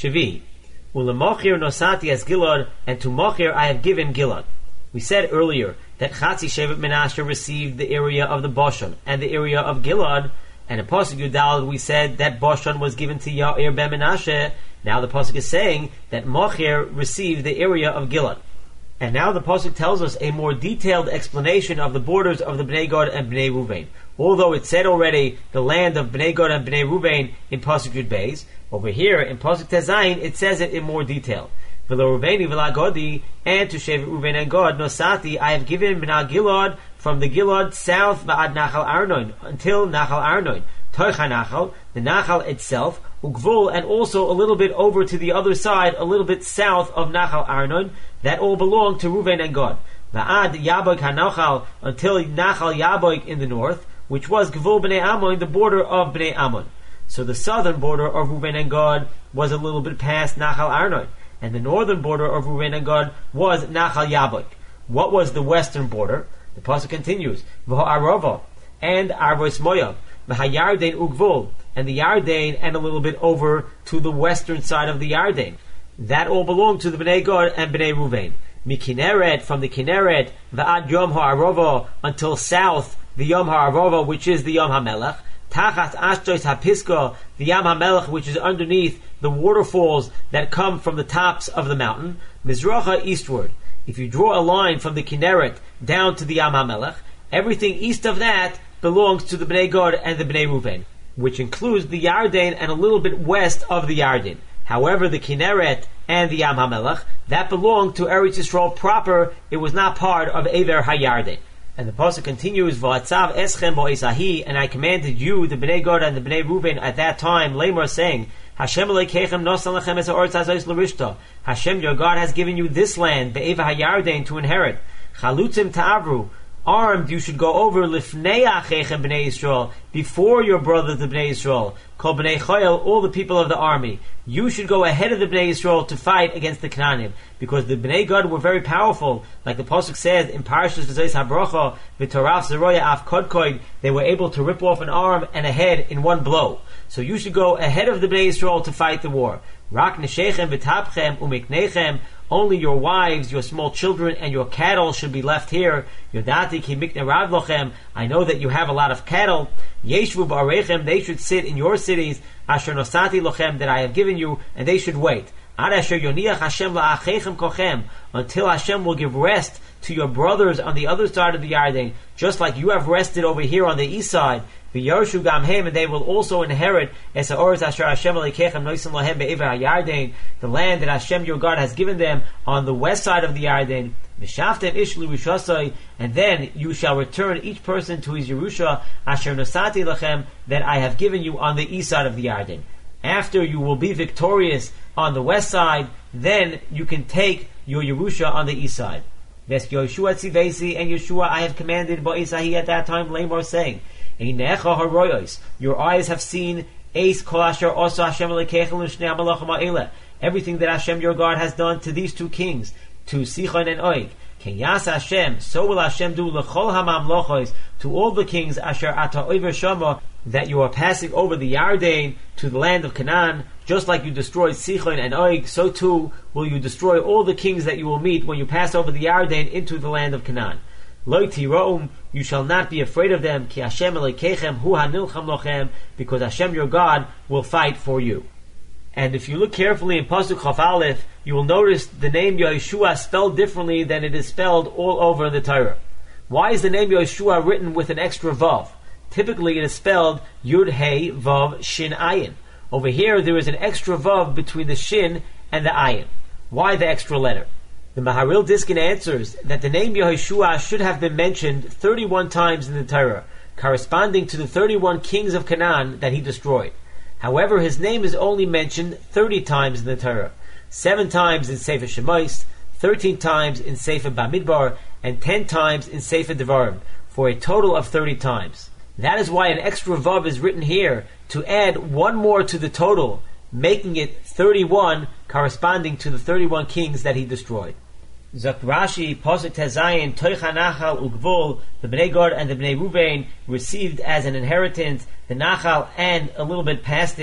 Shavi. Ulemochir nosati as Gilad, and to Mochir I have given Gilad. We said earlier that Chatzi Shevet Menashe received the area of the Bashan and the area of Gilad, and in Pasuk Yudalad we said that Bashan was given to Yair ben Menashe. Now the Pasuk is saying that Mochir received the area of Gilad. And now the Pasuk tells us a more detailed explanation of the borders of the Bnei Gad and Bnei Ruvain. Although it said already the land of Bnei Gad and Bnei Ruvain in Pasuk Yud Beis, over here in Pasuk Tezayin it says it in more detail. V'lo Ruvaini v'la Gadi, and to Shevet Ruvain and Gad, Nosati, I have given Bnei Gilad from the Gilad south v'ad Nachal Arnon, until Nachal Arnon. Toicha Nachal, the Nachal itself, Ugvul, and also a little bit over to the other side, a little bit south of Nachal Arnon, that all belong to Ruvain and Gad. Va'ad Yaboik HaNachal, until Nachal Yaboik in the north, which was Gvul Bnei Ammon, the border of Bnei Ammon. So the southern border of Ruvain and Gad was a little bit past Nachal Arnon, and the northern border of Ruvain and Gad was Nachal Yaboik. What was the western border? The pasuk continues, V'ha'arava, and Arvos Moav, V'ha'yarden Ugvul, and the Yarden, and a little bit over to the western side of the Yarden. That all belonged to the Bnei Gad and Bnei Ruvain. Mikineret, from the Kineret, V'ad Yom Ha'arava, until south, the Yom Ha'arava, which is the Yom HaMelech. Tachat Ashtos HaPiska, the Yam HaMelech, which is underneath the waterfalls that come from the tops of the mountain. Mizracha, eastward. If you draw a line from the Kinneret down to the Yam HaMelech, everything east of that belongs to the Bnei Gad and the Bnei Ruvain, which includes the Yarden and a little bit west of the Yarden. However, the Kinneret and the Yam HaMelech, that belonged to Eretz Yisrael proper. It was not part of Ever HaYarden. And the pasuk continues, V'atzav eschem bo'esahi, and I commanded you, the Bnei Gad and the Bnei Ruvain, at that time, Lamar, saying, Hashem Elokeichem nosan lechem es ha'oretz hazos l'rishta. Hashem, your God, has given you this land, be'eva ha'yarden, to inherit. Chalutzim ta'avru, armed you should go over lifnei acheichem b'nei Yisrael, before your brothers the Bnei Yisrael. Kol b'nei Chayil, all the people of the army. You should go ahead of the Bnei Yisrael to fight against the Canaanim, because the Bnei Gad were very powerful. Like the pasuk says in Parashas V'zos HaBracha, V'toraf zeroya af kodkoid, they were able to rip off an arm and a head in one blow. So you should go ahead of the Bnei Yisrael to fight the war. Rak neshechem v'tapchem umiknechem, only your wives, your small children, and your cattle should be left here. Yodati ki mikne rav lochem, I know that you have a lot of cattle. Yeshvu ba'arechem, they should sit in your cities. Asher nosati lochem, that I have given you, and they should wait. Ad asher yoniach Hashem la'acheichem kochem, until Hashem will give rest to your brothers on the other side of the Yarden, just like you have rested over here on the east side. V'yarshu gamhem, and they will also inherit es ha'oretz asher Hashem Elokeichem noisen lahem be'ever ha'Yarden, the land that Hashem your God has given them on the west side of the Yarden. V'shaftem ishlu rishasai, and then you shall return each person to his Yerusha asher nosati lachem, that I have given you on the east side of the Yarden. After you will be victorious on the west side, then you can take your Yerusha on the east side. Ves Yoshua tzivesi, and Yeshua I have commanded Ba'isahi at that time, Lamar, saying, Einecha haroyos, your eyes have seen Eis kol asher osa Hashem Elokeichem l'shnei hamalachim ha'eleh, everything that Hashem your God has done to these two kings, to Sichon and Og. Ken yas Hashem, so will Hashem do l'chol hamamlochos, to all the kings asher ata over shama, that you are passing over the Yarden to the land of Canaan. Just like you destroyed Sichon and Og, so too will you destroy all the kings that you will meet when you pass over the Yarden into the land of Canaan. Lo tiro'um, you shall not be afraid of them, ki Hashem Elokeichem hu hanilcham lochem, because Hashem your God will fight for you. And if you look carefully in Pasuk Chaf Aleph, you will notice the name Yeshua spelled differently than it is spelled all over in the Torah. Why is the name Yeshua written with an extra vav? Typically it is spelled Yud Hey Vav Shin Ayin. Over here there is an extra vav between the shin and the ayin. Why the extra letter? The Maharil Diskin answers that the name Yehoshua should have been mentioned 31 times in the Torah, corresponding to the 31 kings of Canaan that he destroyed. However, his name is only mentioned 30 times in the Torah, 7 times in Sefer Shemais, 13 times in Sefer Bamidbar, and 10 times in Sefer Devarim, for a total of 30 times. That is why an extra vav is written here, to add one more to the total, making it 31, corresponding to the 31 kings that he destroyed. Zok Rashi, Pasuk Tezayin, Toicha Nachal Ugvul, the Bnei Gad and the Bnei Ruvain received as an inheritance the Nachal and a little bit past it,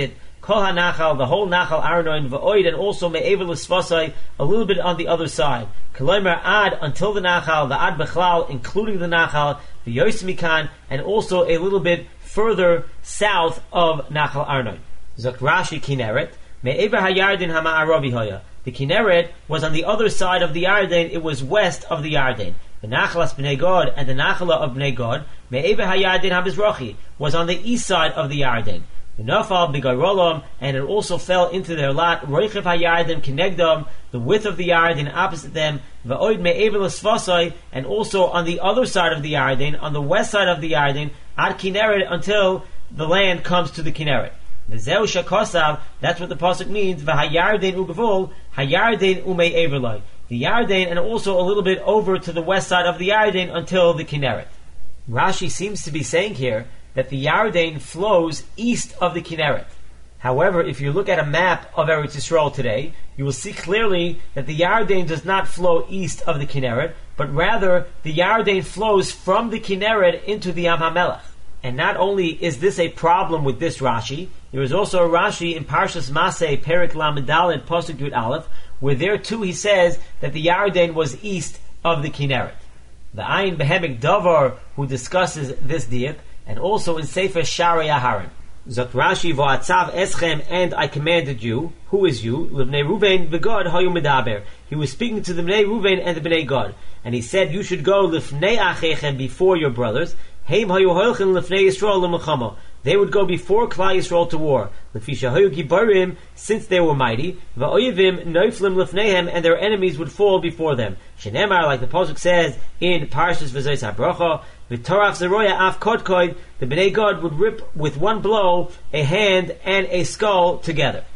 Kol HaNachal, the whole Nachal Arnon, V'oid, and also Me'evel L'Svasai, a little bit on the other side. Kolomer Ad, until the Nachal, the Ad Bechlal, including the Nachal, V'yos Mikan, and also a little bit further south of Nachal Arnon. Zok Rashi Kineret, Me'ever HaYardin HaMa'aravi Hoya. The Kinneret was on the other side of the Yarden, it was west of the Yarden. The Nachalas Bnei God and the Nachala of Bnei God, Me'ever HaYardin HaBizrachi, was on the east side of the Yarden. The Nafal B'Gayrolam, and it also fell into their lot, Roichev HaYarden Kinegdam, the width of the Yarden opposite them, Va'oid Me'ever L'Svasai, and also on the other side of the Yarden, on the west side of the Yarden, Ad Kinneret, until the land comes to the Kinneret. V'zeu shakosav, that's what the pasuk means. V'hayarden ugavol, hayarden umei everloi. The Yarden, and also a little bit over to the west side of the Yarden until the Kinneret. Rashi seems to be saying here that the Yarden flows east of the Kinneret. However, if you look at a map of Eretz Yisrael today, you will see clearly that the Yarden does not flow east of the Kinneret, but rather the Yarden flows from the Kinneret into the Yam HaMelech. And not only is this a problem with this Rashi, there is also a Rashi in Parshas Maseh, Perik Lamed Daled, Pasuk Yud Aleph, where there too he says that the Yarden was east of the Kinneret. The Ayin Behemek Davar, who discusses this diak, and also in Sefer Sharei Aharon. Zok Rashi V'atzav Eschem, and I commanded you. Who is you? L'bnei Ruvain v'Gad hayu medaber. He was speaking to the Bnei Ruvain and the Bnei Gad, and he said, you should go l'fnei achechem, before your brothers. Heim hayu holchen l'fnei Yisrael l'mechama. They would go before Klal Yisrael to war. L'fisha hayu gibarim, since they were mighty. Va'oyevim noiflim l'fneihem, and their enemies would fall before them. Shenemar, like the pasuk says in Parshas V'zos HaBracha, v'torach zeroya af kodkoid, the Bnei Gad would rip with one blow a hand and a skull together.